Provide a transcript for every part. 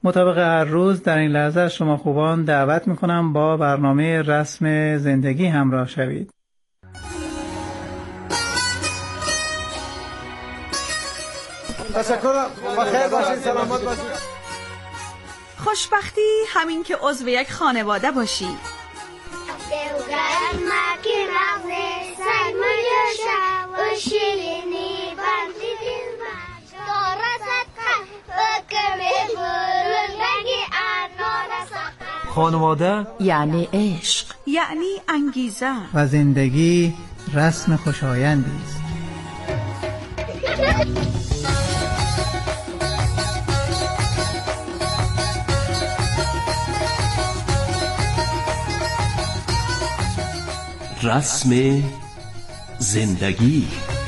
مطابق هر روز در این لحظه شما خوبان دعوت میکنم با برنامه رسم زندگی همراه شوید. تشکر، بخیر باشید، سلامت باشید. خوشبختی همین که عضو یک خانواده باشی. خانواده یعنی عشق، یعنی انگیزه و زندگی رسم خوشایندی است. رسم زندگی.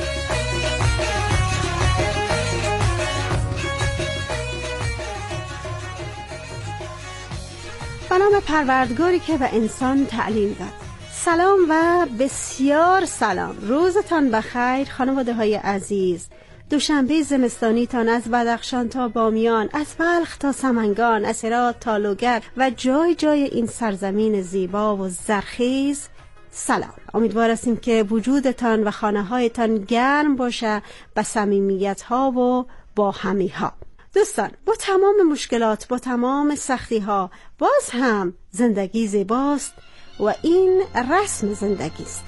به نام پروردگاری که به انسان تعلیم داد. سلام و بسیار سلام. روزتان بخیر خانواده های عزیز. دوشنبه زمستانیتان از بدخشان تا بامیان، از بلخ تا سمنگان، از هرات تا لوگر و جای جای این سرزمین زیبا و زرخیز سلام. امیدوار هستیم که وجودتان و خانه هایتان گرم باشه به صمیمیت ها و با همی ها. دوستان، با تمام مشکلات، با تمام سختی ها، باز هم زندگی زیباست و این رسم زندگی است.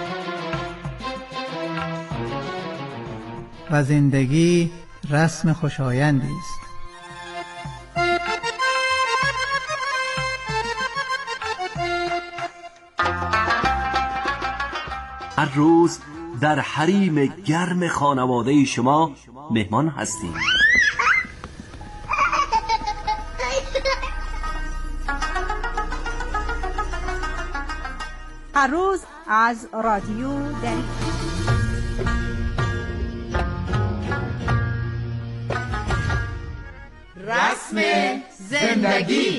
و زندگی رسم خوشایندی است. هر روز در حریم گرم خانواده شما مهمان هستیم. هر روز از رادیو دری. رسم زندگی.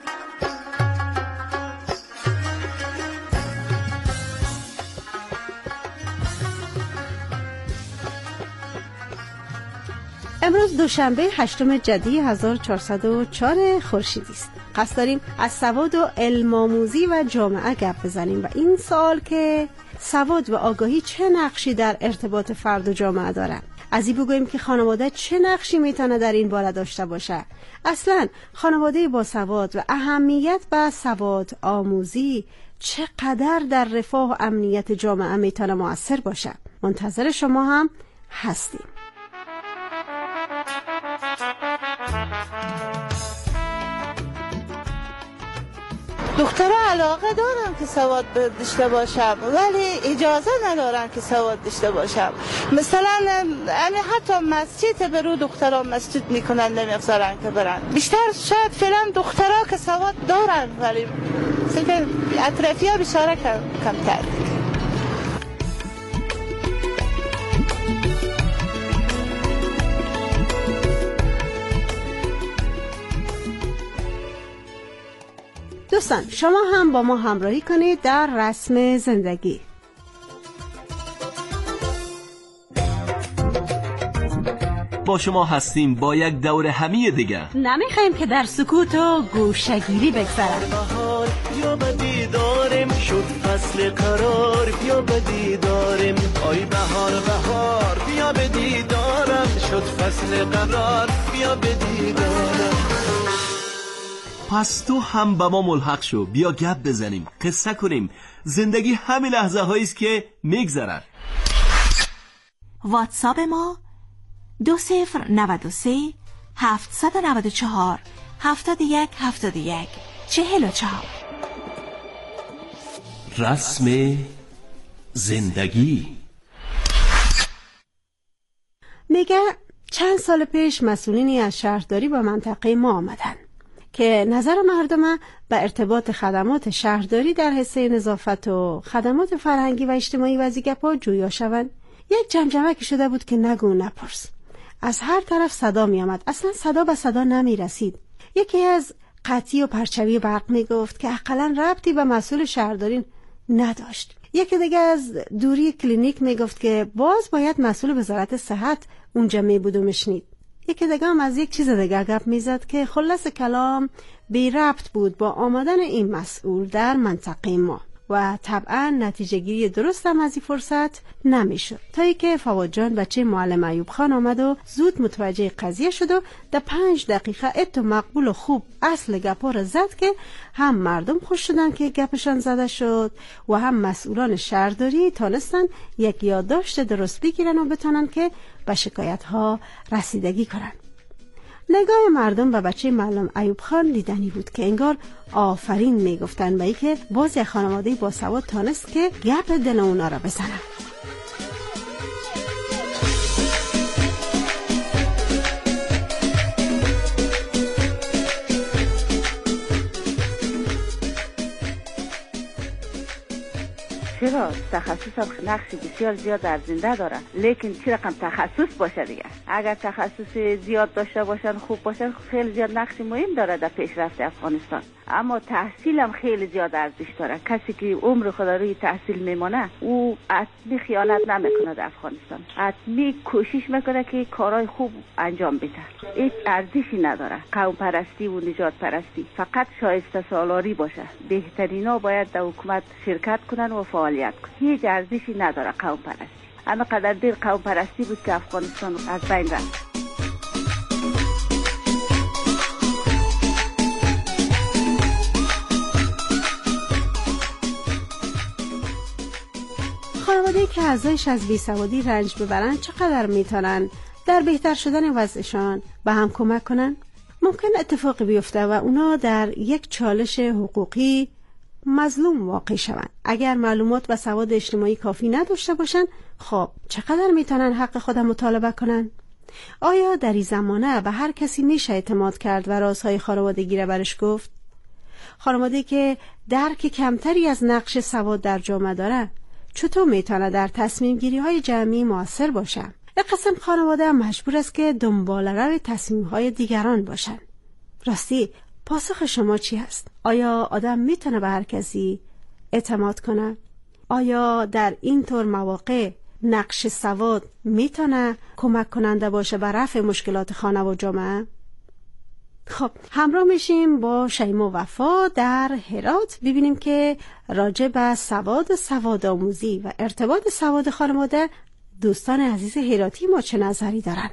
امروز دوشنبه 8 جدی 1404 خورشیدی است. قصد داریم از سواد و علم آموزی و جامعه گپ بزنیم و این سوال که سواد و آگاهی چه نقشی در ارتباط فرد و جامعه دارن. از این بگوییم که خانواده چه نقشی میتونه در این باره داشته باشه. اصلا خانواده با سواد و اهمیت به سواد آموزی چقدر در رفاه و امنیت جامعه میتونه مؤثر باشه. منتظر شما هم هستیم. دخترها علاقه دارن که سواد داشته باشم ولی اجازه ندارن که سواد داشته باشم. مثلا حتی مسجد برو دخترها مسجد میکنن نمیگذارن که برن. بیشتر شاید فعلا دخترها که سواد دارن ولی اطرافی ها بیشتر کمتر. دوستان، شما هم با ما همراهی کنید در رسم زندگی. با شما هستیم با یک دور همی دیگه. نمیخوایم که در سکوت و گوشه‌گیری بگذره. بهار بیا به دیدارم، شد فصل قرار بیا به دیدارم. آی بهار بهار بیا به دیدارم، شد فصل قرار بیا به دیدارم. پس تو هم با ما ملحق شو، بیا گپ بزنیم، قصه کنیم. زندگی همین لحظه هاییست که میگذرن. واتساپ ما 2093 794 7171 44. رسم زندگی. میگه چند سال پیش مسئولینی از شهرداری به منطقه ما آمدن که نظر مردم به ارتباط خدمات شهرداری در حصه نظافت و خدمات فرهنگی و اجتماعی وزیگپا جویا شوند. یک جمجمه که شده بود که نگو نپرس. از هر طرف صدا می آمد. اصلا صدا به صدا نمی رسید. یکی از قطعی و پرچوی برق می گفت که اقلا ربطی به مسئول شهرداری نداشت. یکی دیگه از دوری کلینیک می گفت که باز باید مسئول وزارت صحت اونجا می بود و مشنید. یکی دیگه هم از یک چیز دیگه گپ میزد که خلاص کلام بی ربط بود با آمدن این مسئول در منطقه ما و طبعا نتیجه گیری درست هم از این فرصت نمیشد، تا ای که فواد جان بچه معلم ایوب خان آمد و زود متوجه قضیه شد و در 5 دقیقه ات و مقبول و خوب اصل گپا را زد که هم مردم خوش شدن که گپشان زده شد و هم مسئولان شهرداری تانستن یک یادداشت درست بگیرن و بتونن که به شکایت ها رسیدگی کنن. نگاه مردم به بچه معلم ایوب خان دیدنی بود که انگار آفرین میگفتن به ای که باز یک خانواده با سواد تانست که گپ دل اونا را بزنن. چرا تخصص هم نقشی بسیار زیاد در زنده داره، لیکن چه رقم تخصص باشه دیگه. اگر تخصص زیاد داشته باشن خوب باشن خیلی زیاد نقش مهم داره در پیشرفت افغانستان. اما تحصیل هم خیلی زیاد ارزش داره. کسی که عمر خود روی تحصیل میمانه او حتمی خیانت نمیکنه در افغانستان، حتمی کوشش میکنه که کارهای خوب انجام بده. هیچ ارزشی نداره قوم پرستی و نجات پرستی، فقط شایسته سالاری باشه. بهترینا باید در حکومت شرکت کنن و فعالیت کنن. هیچ ارزشی نداره قوم پرستی. اما قدر دیر قوم پرستی بود که افغانستان از بین رفت. خانواده‌ای که اعضایش از بیسوادی رنج ببرن چقدر میتونن در بهتر شدن وضعشان به هم کمک کنن؟ ممکن اتفاقی بیفته و اونا در یک چالش حقوقی مظلوم واقع شوند. اگر معلومات و سواد اجتماعی کافی نداشته باشن، خب چقدر میتونن حق خودم مطالبه کنن؟ آیا در این زمانه به هر کسی میشه اعتماد کرد و رازهای خانوادگی را برش گفت؟ خانواده‌ای که درک کمتری از نقش سواد در جامعه داره چطور میتونه در تصمیم گیری های جمعی موثر باشه؟ یک قسم خانواده مجبور است که دنباله‌رو تصمیم های دیگران باشن. راستی پاسخ شما چی هست؟ آیا آدم میتونه به هر کسی اعتماد کنه؟ آیا در این طور مواقع نقش سواد میتونه کمک کننده باشه به رفع مشکلات خانه و جامعه؟ خب همراه میشیم با شیما وفا در هرات ببینیم که راجع به سواد آموزی و ارتباط سواد خانواده دوستان عزیز هراتی ما چه نظری دارن.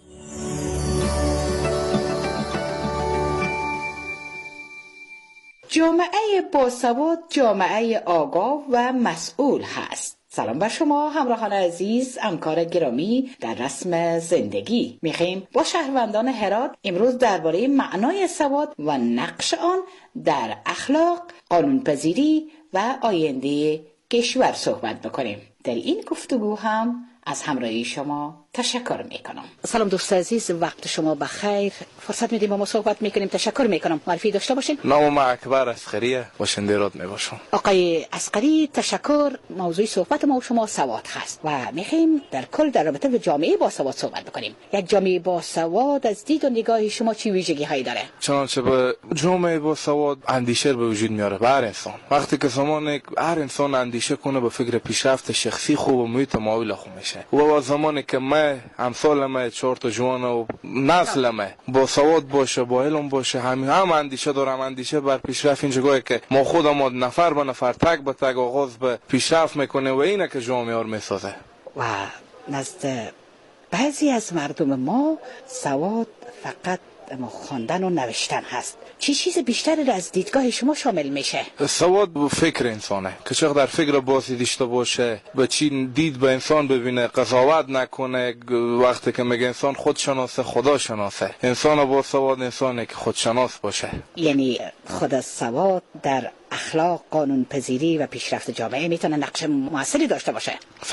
جامعه باسواد جامعه آگاه و مسئول هست. سلام بر شما همراهان عزیز، همکار گرامی در رسم زندگی. میخوایم با شهروندان هرات امروز درباره معنای سواد و نقش آن در اخلاق، قانونپذیری و آینده کشور صحبت بکنیم. در این گفتگو هم از همراهی شما تشکر میکنم. سلام دوست عزیز، وقت شما بخیر. فرصت میدیم با ما صحبت میکنیم. تشکر میکنم. معرفی داشته باشین. نام من اکبر اصغریه، باشنده راد میباشم. آقای اصغری تشکر. موضوع صحبت ما و شما سواد هست و میخوایم در کل در رابطه با جامعه باسواد صحبت بکنیم. یک جامعه باسواد از دید و نگاه شما چه ویژگی هایی داره؟ چنانچه به جامعه باسواد اندیشه به وجود میاره به هر انسان. وقتی که زمان هر انسان اندیشه کنه به فکر پیشرفت شخصی خوب و محیط ماحول خوب میشه. و با زمانی که من امثال من 4 تا جوان و نسل من با سواد باشه، با علم باشه، هم اندیشه دارم، اندیشه بر پیشرفت. این جایی که ما خودمون نفر به نفر تک به تک آغاز به پیشرفت میکنه و اینه که جامعه رو میسازه. و نزد بعضی از مردم ما سواد فقط خواندن و نوشتن هست. چی چیز بیشتری از دیدگاه شما شامل میشه؟ سواد به فکر انسانه که چقدر در فکر بازی داشته باشه، به چی دید به انسان ببینه، قضاوت نکنه. وقتی که میگه انسان خودشناسه خدا شناسه، انسان با سواد انسانه که خودشناس باشه. یعنی خود سواد در اخلاق، قانون پذیری و پیشرفت جامعه میتونه نقش موثری داشته باشه.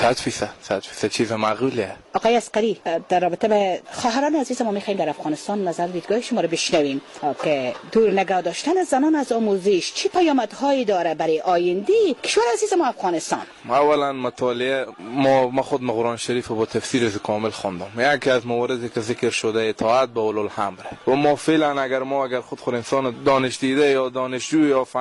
100% چیز معقوله. آقای اصغری، در رابطه به خواهران عزیز ما میخوایم در افغانستان نظر دیدگاه شما رو بشنویم که دور نگاه داشتن زنان از آموزش چه پیامدهایی داره برای آینده کشور عزیز ما افغانستان؟ اولا مطالعه ما خود قرآن شریف رو با تفسیر کامل خواندم. یکی از مواردی که ذکر شده اطاعت به اولوالامر و ما فعلا اگر خود انسان دانش دیده یا دانشجو یا فهمیده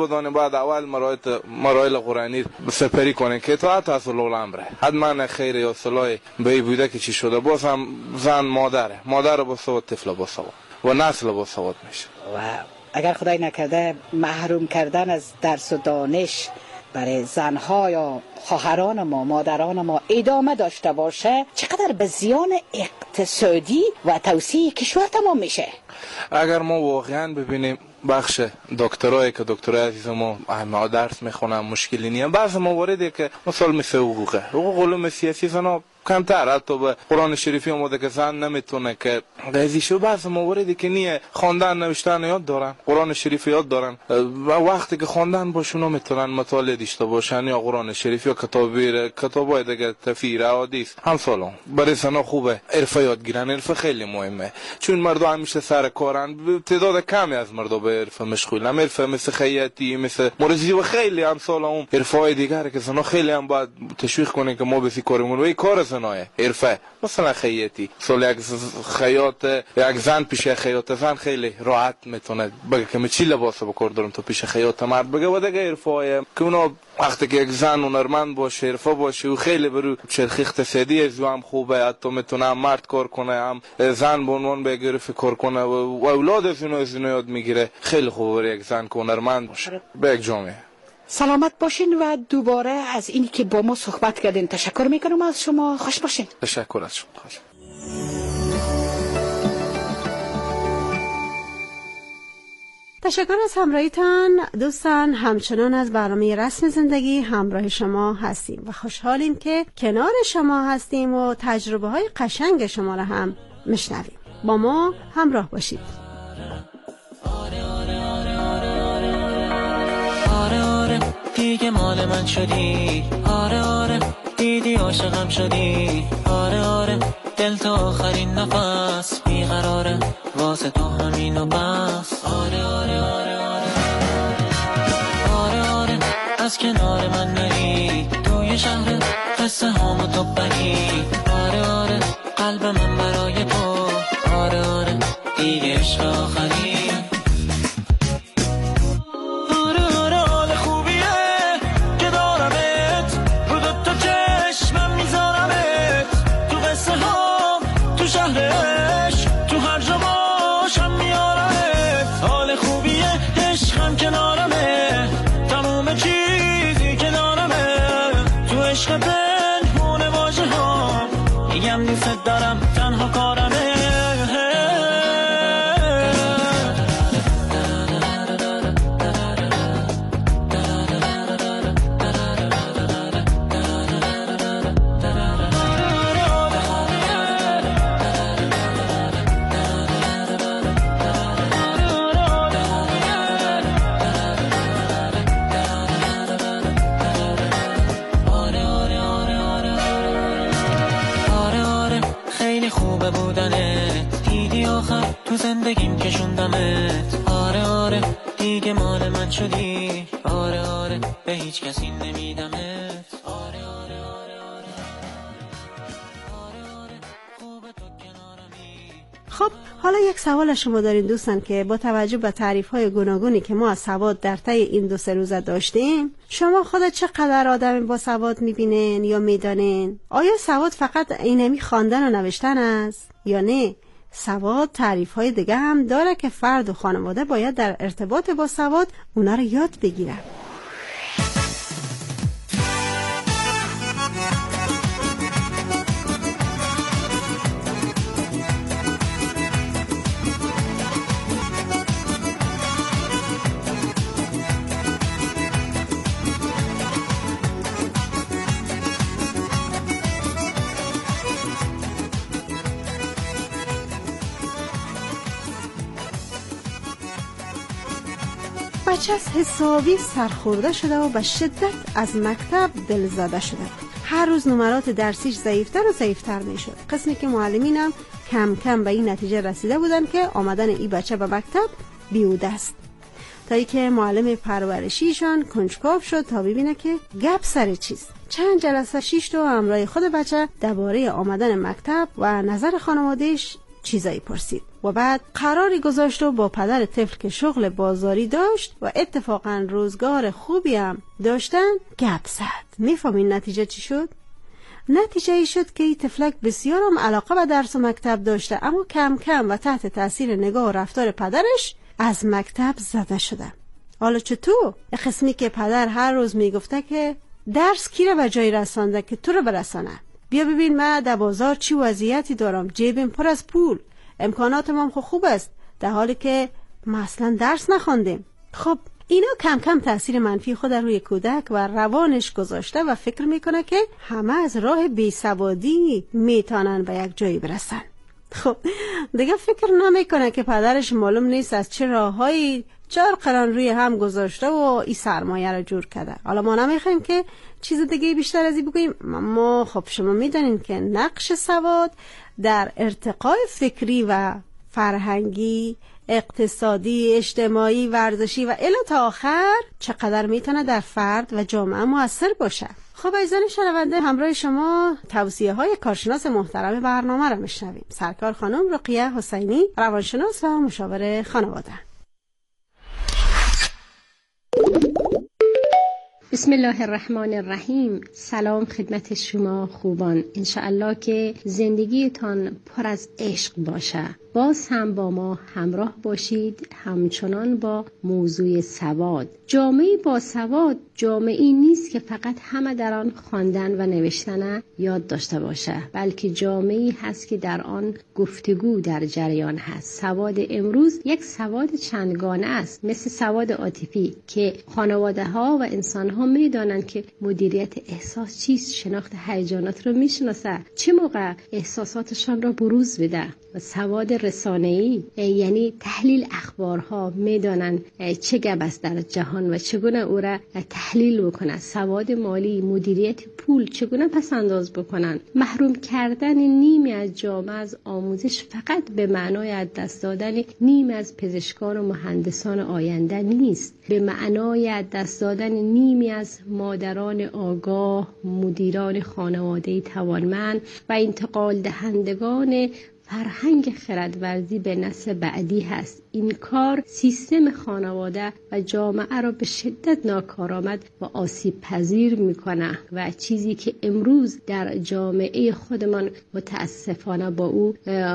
بدانیم باید اول مراحل قرآنی سپری کنیم که اطاعت از الامر. حتما خیر یا صلاح به بوده که چی شده باز هم زن مادر با سواد طفل با سواد و نسل با سواد میشه. و اگر خدای نکرده محروم کردن از درس و دانش برای زنها یا خواهران ما مادران ما ادامه داشته باشه چقدر به زیان اقتصادی و توسعه کشور تمام میشه. اگر ما واقعا ببینیم بخش دکترایی که دکترای عزیز ما درس میخونن مشکلی نیست. بعضی مواردی که مثلا مثل حقوق علوم سیاسی زنا کمتر، حتی به قرآن شریفی اومده که زن نمیتونه که قاضی شه. بعضی مواردی که نیه خواندن نوشتن یاد دارن، قرآن شریف یاد دارن و وقتی که خواندن باشون میتونن مطالعه داشته باشن یا قرآن شریف یا کتابای دیگه تفسیر احادیث همسالون. برای زنا خوبه حرفه یاد گیرن. حرفه خیلی مهمه چون مردم همیشه سر کارن، تعداد کمی از مردم به حرفه مشغولن. حرفه مثل خیاطی، مثل مرزی و خیلی همسالون حرفهای دیگه که زنا خیلی هم باید تشویق کنه که ما بسی کارمون و این کار زنایه حرفه. مثلا خیاطی سال یک خیاط یک زن پیش خیاط زن خیلی راحت میتونه بگه که من چی لباس بکار دارم تو پیش خیاط مرد بگه و دیگه حرفه که اونا وقتی که یک زن هنرمند باشه حرفه باشه و خیلی برو چرخ اقتصادی از هم خوبه، حتی میتونه هم مرد کار کنه هم زن به عنوان بگیره کار کنه و اولاد از اینو یاد میگیره. خیلی خوبه برای یک زن که هنرمند باشه به یک جامعه. سلامت باشین و دوباره از اینی که با ما صحبت کردین تشکر میکنم از شما. خوش باشین. تشکر از شما. خوش. تشکر از همراهیتان دوستان. همچنان از برنامه رسم زندگی همراه شما هستیم و خوشحالیم که کنار شما هستیم و تجربه های قشنگ شما را هم میشنویم. با ما همراه باشید. دیگه مال من شدی، آره آره دیدی عاشقم شدی، آره آره دل تا آخرین نفس بیقراره واسه تو همین و بس، آره آره آره آره آره آره از کنار من نری توی شهر قصه هامو تو بگی، آره آره قلب من برای تو، آره آره دیگه عشق آخری. دوست دارم تنها کارمه. تو زندگیم کشوندمت، آره آره دیگه مال من شدی، آره آره به هیچ کسی نمیدمت، آره آره آره آره آره آره خوبه تو کنارمی. خب حالا یک سوال از شما دارین دوستان که با توجه به تعریف‌های گوناگونی که ما از سواد در طی این 2-3 روزه داشتیم، شما خودت چقدر آدمی با سواد میبینین یا میدانین؟ آیا سواد فقط اینمی خواندن و نوشتن است یا نه؟ سواد تعریف‌های دیگه هم داره که فرد و خانواده باید در ارتباط با سواد اونا رو یاد بگیرن. بچه از حسابی سرخورده شده و به شدت از مکتب دلزده شده. هر روز نمرات درسیش ضعیفتر و ضعیفتر می شد. قسمی که معلمینم کم کم به این نتیجه رسیده بودن که آمدن این بچه به مکتب بیهوده است. تا ای که معلم پرورشیشان کنجکاو شد تا ببینه که گپ سر چیست. چند جلسه 6 تا همراه خود بچه درباره آمدن مکتب و نظر خانوادهش چیزایی پرسید و بعد قراری گذاشت و با پدر طفل که شغل بازاری داشت و اتفاقا روزگار خوبی هم داشتن گپ زد. میفهمین نتیجه چی شد؟ نتیجه ای شد که این طفلک بسیار هم علاقه به درس و مکتب داشته، اما کم کم و تحت تاثیر نگاه و رفتار پدرش از مکتب زده شده. حالا چطور؟ قسمی که پدر هر روز میگفته که درس کی رو به جای رسانده که تو رو برسانه. بیا ببین من در بازار چی وضعیتی دارم، جیبم پر از پول، امکاناتم هم خوب است، در حالی که ما اصلا درس نخوندیم. خب اینا کم کم تأثیر منفی خود روی کودک و روانش گذاشته و فکر میکنه که همه از راه بیسوادی میتونن به یک جایی برسن. خب دیگه فکر نمیکنه که پدرش معلوم نیست از چه راههایی چهار قرن روی هم گذاشته و این سرمایه رو جور کرده. حالا ما نمیخوایم که چیز دیگه بیشتر از این بگوییم، ما خب شما میدونین که نقش سواد در ارتقای فکری و فرهنگی، اقتصادی، اجتماعی، ورزشی و الی تا آخر چقدر میتونه در فرد و جامعه مؤثر باشه. خب عزیزان شنونده، همراه شما توصیه های کارشناس محترم برنامه رو میشنویم. سرکار خانم رقیه حسینی، روانشناس و مشاور خانواده. بسم الله الرحمن الرحیم. سلام خدمت شما خوبان. انشاءالله که زندگیتان پر از عشق باشه. باز هم با ما همراه باشید، همچنان با موضوع سواد. جامعه با سواد جامعه‌ای نیست که فقط همه در آن خواندن و نوشتن یاد داشته باشه، بلکه جامعه‌ای هست که در آن گفتگو در جریان هست. سواد امروز یک سواد چندگانه است، مثل سواد عاطفی که خانواده ها و انسان ها میدانند که مدیریت احساس چیست، شناخت هیجانات رو میشناسه، چه موقع احساساتشان را بروز بده. و سواد رسانه‌ای یعنی تحلیل اخبارها، میدانن چه گپ است در جهان و چگونه او را تحلیل بکنن. سواد مالی، مدیریت پول چگونه پس انداز بکنن. محروم کردن نیمی از جامعه از آموزش فقط به معنای از دست دادن نیمی از پزشکان و مهندسان آینده نیست، به معنای از دست دادن نیمی از مادران آگاه، مدیران خانواده توانمند و انتقال دهندگان فرهنگ خردورزی به نسل بعدی هست. این کار سیستم خانواده و جامعه را به شدت ناکارآمد و آسیب پذیر میکنه و چیزی که امروز در جامعه خودمان متاسفانه با او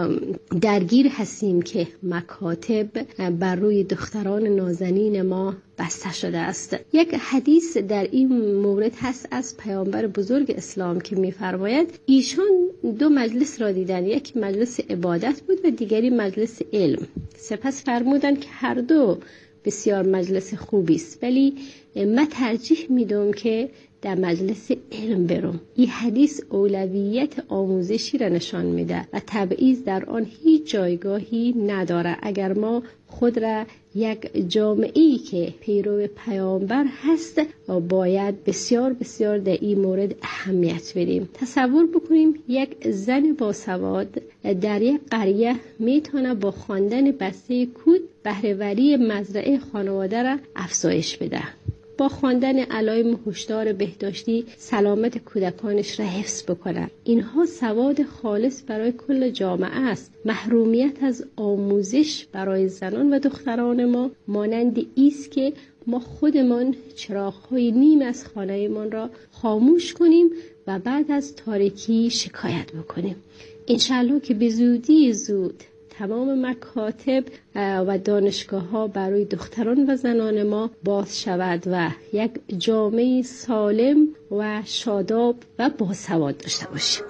درگیر هستیم که مکاتب بر روی دختران نازنین ما بسته شده است. یک حدیث در این مورد هست از پیامبر بزرگ اسلام که می‌فرماید ایشان دو مجلس را دیدن، یک مجلس عبادت بود و دیگری مجلس علم. سپس فرمودند که هر دو بسیار مجلس خوبی است، ولی من ترجیح میدم که در مجلس علم برم. این حدیث اولویت آموزشی را نشان میده و تبعیض در آن هیچ جایگاهی نداره. اگر ما خود را یک جامعه‌ای که پیرو پیامبر هست باید بسیار بسیار در این مورد اهمیت بدیم. تصور بکنیم یک زن باسواد در یک قریه میتونه با خواندن بسته کود بهره‌وری مزرعه خانواده را افزایش بده، با خواندن علائم هشدار بهداشتی سلامت کودکانش را حفظ بکنه. اینها سواد خالص برای کل جامعه است. محرومیت از آموزش برای زنان و دختران ما مانند ایست که ما خودمان چراغ‌های نیم از خانه‌مان را خاموش کنیم و بعد از تاریکی شکایت بکنیم. انشالله که به زودی زود تمام مکاتب و دانشگاه ها برای دختران و زنان ما باز شود و یک جامعه سالم و شاداب و باسواد داشته باشیم.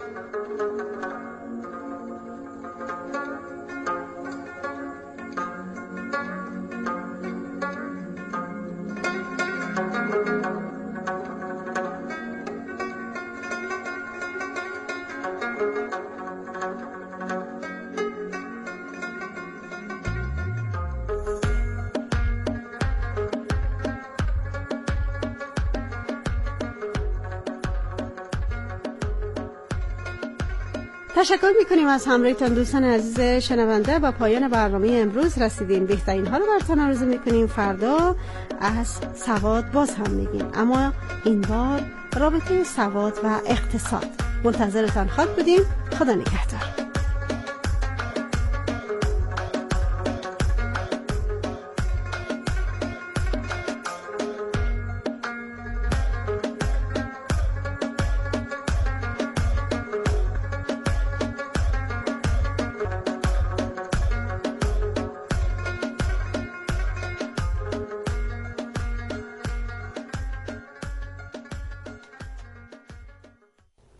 تشکر میکنیم از همراهیتان دوستان عزیز شنونده. با پایان برنامه امروز رسیدیم. بهترین ها رو براتون آرزو میکنیم. فردا از سواد باز هم میگیم، اما این بار رابطه سواد و اقتصاد. منتظرتان خواهد بودیم. خدا نگهدار.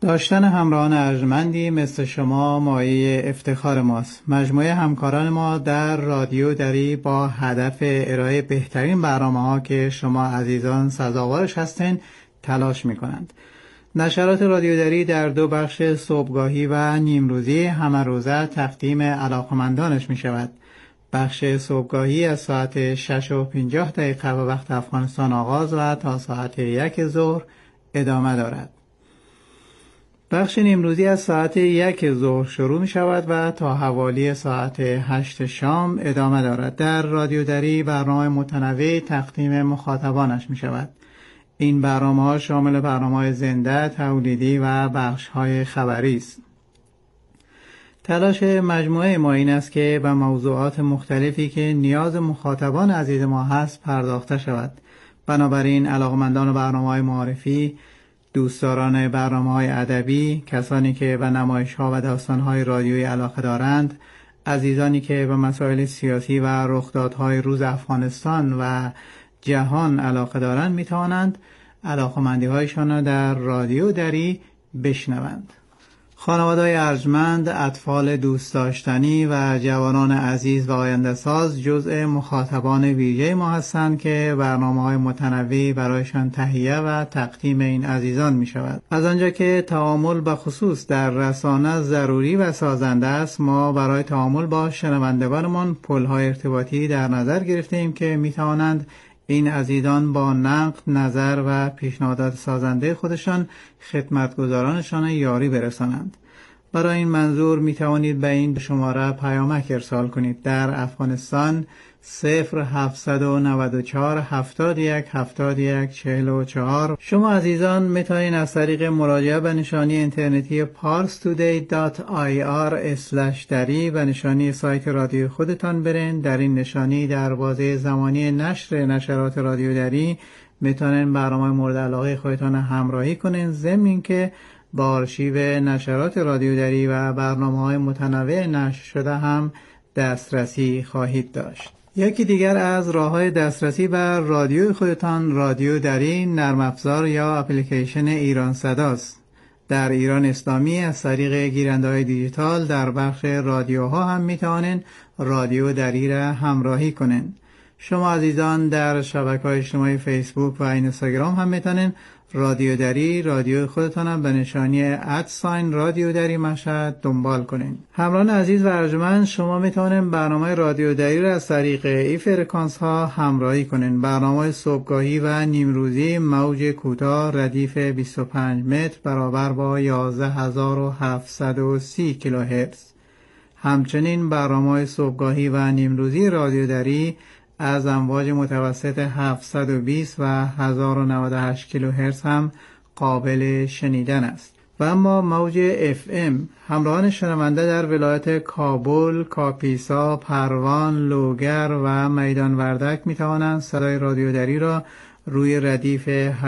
داشتن همراهان ارجمندی مثل شما مایه افتخار ماست. مجموعه همکاران ما در رادیو دری با هدف ارائه بهترین برنامه‌ها که شما عزیزان سزاوارش هستین تلاش می‌کنند. نشرات رادیو دری در 2 بخش صبحگاهی و نیمروزی همه روزه تقدیم علاقمندانش می‌شود. بخش صبحگاهی از ساعت 6:50 به وقت افغانستان آغاز و تا ساعت 1 ظهر ادامه دارد. بخش نیمروزی از ساعت 1 ظهر شروع می شود و تا حوالی ساعت 8 شام ادامه دارد. در رادیو دری برنامه متنوع تقدیم مخاطبانش می شود. این برنامه ها شامل برنامه های زنده، تولیدی و بخش های خبری است. تلاش مجموعه ما این است که به موضوعات مختلفی که نیاز مخاطبان عزیز ما هست پرداخته شود. بنابراین علاقمندان برنامه‌های معرفی، دوستداران برنامه‌های ادبی، کسانی که به نمایش‌ها و داستان‌های رادیویی علاقه دارند، عزیزانی که به مسائل سیاسی و رخدادهای روز افغانستان و جهان علاقه دارند می‌توانند علاقه‌مندی‌هایشان را در رادیو دری بشنوند. خانواده‌های ارجمند، اطفال دوست داشتنی و جوانان عزیز و آینده ساز جزء مخاطبان ویژه ما هستند که برنامه‌های متنوعی برایشان تهیه و تقدیم این عزیزان می شود. از آنجا که تعامل به خصوص در رسانه ضروری و سازنده است، ما برای تعامل با شنوندگانمان پل‌های ارتباطی در نظر گرفتیم که می توانند این عزیزان با نقد، نظر و پیشنهادات سازنده خودشان خدمتگزارانشان یاری برسانند. برای این منظور می توانید به این شماره پیامک ارسال کنید. در افغانستان 0794 71 71 44. شما عزیزان می توانید از طریق مراجعه به نشانی اینترنتی parstoday.ir/dari و نشانی سایت رادیو خودتان برین. در این نشانی در بازه زمانی نشر نشرات رادیو دری می توانید برنامه مورد علاقه خودتان همراهی کنین، ضمن اینکه با آرشیو نشرات رادیو دری و برنامه‌های متنوع نشر شده هم دسترسی خواهید داشت. یکی دیگر از راه‌های دسترسی بر رادیوی خودتان رادیو دری نرم افزار یا اپلیکیشن ایران صداست. در ایران اسلامی از طریق گیرنده‌های دیجیتال در بخش رادیوها هم می‌توانید رادیو دری را همراهی کنید. شما عزیزان در شبکه‌های اجتماعی فیسبوک و اینستاگرام هم می‌توانید رادیو دری رادیو خودتان هم به نشانی رادیو دری مشهد دنبال کنید. همراهان عزیز و ارجمند، شما میتوانید برنامه رادیو دری را از طریق این فرکانس ها همراهی کنید. برنامه صبحگاهی و نیمروزی موج کوتاه ردیف 25 متر برابر با 11730 کیلوهرتز. همچنین برنامه صبحگاهی و نیمروزی رادیو دری از امواج متوسط 720 و 1098 کیلوهرتز هم قابل شنیدن است. و اما موج FM همراهان شنونده در ولایت کابل، کاپیسا، پروان، لوگر و میدان وردک می توانند صدای رادیو دری را روی ردیف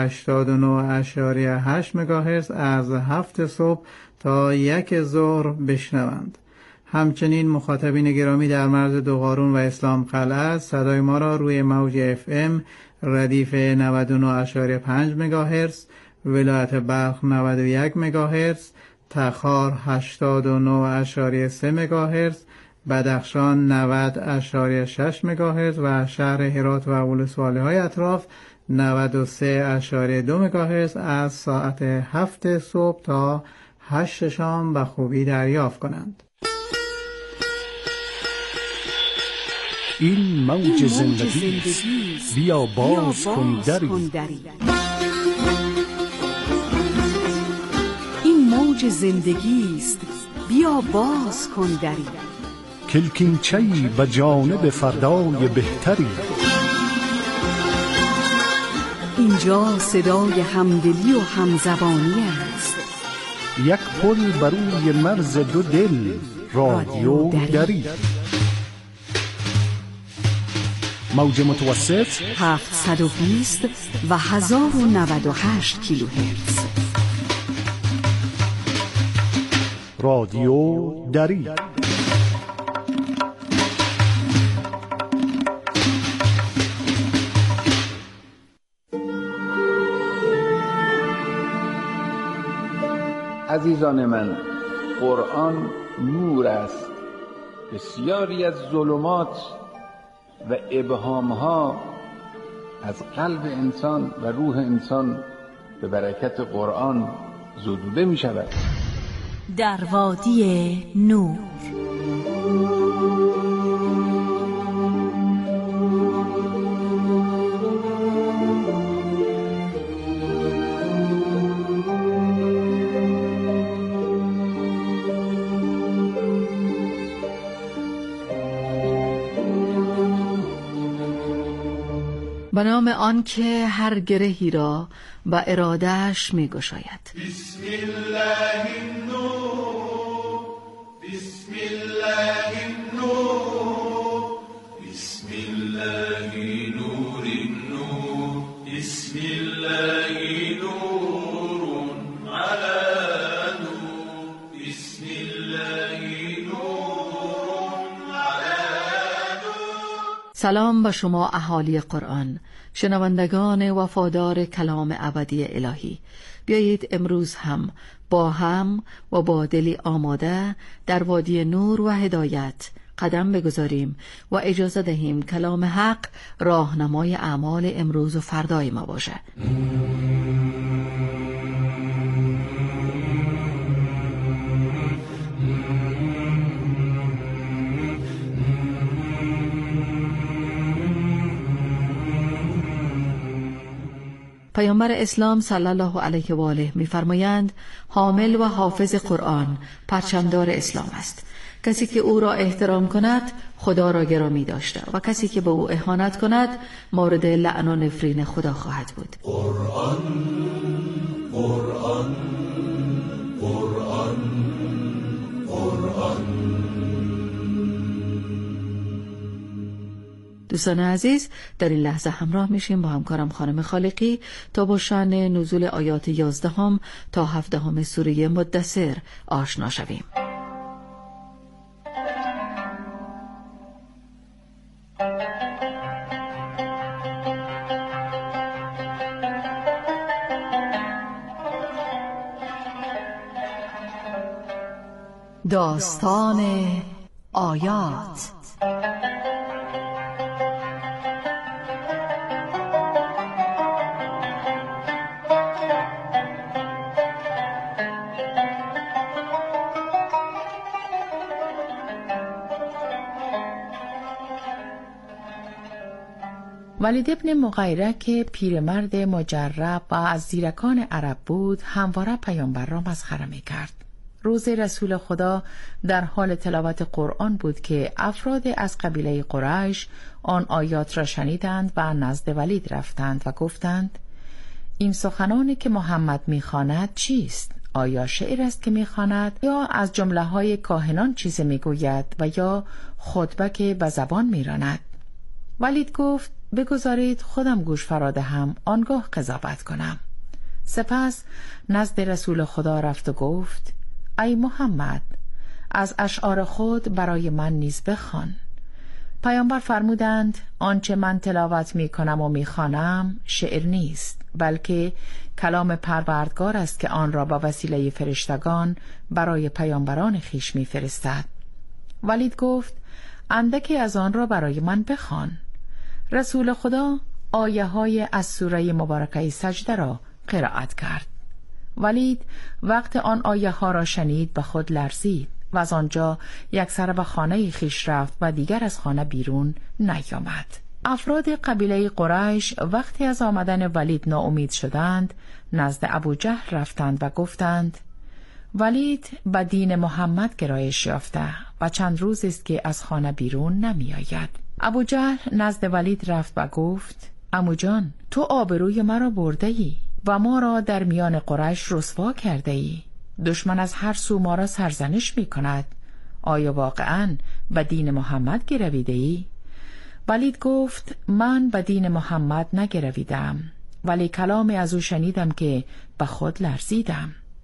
89.8 مگاهرتز از 7 صبح تا 1 ظهر بشنوند. همچنین مخاطبین گرامی در مرز دوقارون و اسلام قلعه صدای ما را روی موج FM ردیف 99.5 مگاهرتز، ولایت بلخ 91 مگاهرتز، تخار 89.3 مگاهرتز، بدخشان 90.6 مگاهرتز و شهر هرات و ولسوالی های اطراف 93.2 مگاهرتز از ساعت 7 صبح تا 8 شام به خوبی دریافت کنند. این موج زندگی است، بیا باز کن دری. این موج زندگی است، بیا باز کن دری. کلکینچه‌ای به جانب فردای بهتری. اینجا صدای همدلی و همزبانی است. یک پل بر روی مرز دو دل، رادیو دری. موج متوسط 720 و 1098 کیلوهرتز. رادیو دری. عزیزان من، قرآن نور است. بسیاری از ظلمات و ابهامها از قلب انسان و روح انسان به برکت قرآن زدوده می شود. در وادی نور. به نام آن که هر گرهی را و ارادهش می گشاید. بسم الله النور، بسم الله النور، بسم الله نور النور، بسم الله نور على نور، بسم الله نور على نور. سلام به شما اهالی قرآن، شنوندگان وفادار کلام ابدی الهی. بیایید امروز هم و با دلی آماده در وادی نور و هدایت قدم بگذاریم و اجازه دهیم کلام حق راهنمای اعمال امروز و فردای ما باشه. پیامبر اسلام صلی الله علیه و آله می‌فرمایند حامل و حافظ قرآن پرچمدار اسلام است. کسی که او را احترام کند خدا را گرامی داشته و کسی که به او اهانت کند مورد لعن و نفرین خدا خواهد بود. قرآن قرآن قرآن قرآن. دوستان عزیز، در این لحظه همراه میشیم با همکارم خانم خالقی تا با شأن نزول آیات 11 تا 17 سوره مدثر آشنا شویم. داستان آیات. ولید ابن مغیره که پیرمرد مجرب و از زیرکان عرب بود، همواره پیامبر را مسخره می‌کرد. روز رسول خدا در حال تلاوت قرآن بود که افراد از قبیله قریش آن آیات را شنیدند و نزد ولید رفتند و گفتند: این سخنانی که محمد می‌خواند چیست؟ آیا شعر است که می‌خواند یا از جمله‌های کاهنان چیزی می‌گوید و یا خطبه که به زبان می‌راند؟ ولید گفت: بگذارید خودم گوش فرادهم، آنگاه قضاوت کنم. سپس نزد رسول خدا رفت و گفت: ای محمد، از اشعار خود برای من نیز بخوان. پیامبر فرمودند: آنچه من تلاوت می کنم و می خوانم شعر نیست، بلکه کلام پروردگار است که آن را با وسیله فرشتگان برای پیامبران خویش می فرستد. ولید گفت: اندکی از آن را برای من بخوان. رسول خدا آیه های از سوره مبارکه سجده را قرائت کرد. ولید وقت آن آیه ها را شنید به خود لرزید و از آنجا یک سر به خانه خویش رفت و دیگر از خانه بیرون نیامد. افراد قبیله قریش وقتی از آمدن ولید ناامید شدند، نزد ابوجهل رفتند و گفتند: ولید به دین محمد گرایش یافته و چند روز است که از خانه بیرون نمی آید. ابوجهل نزد ولید رفت و گفت: عمو جان، تو آبروی مرا برده ای و ما را در میان قریش رسوا کرده ای. دشمن از هر سو ما را سرزنش می کند. آیا واقعاً به دین محمد گرویده ای؟ ولید گفت: من به دین محمد نگرویدم، ولی کلامی از او شنیدم که به خود لرزیدم.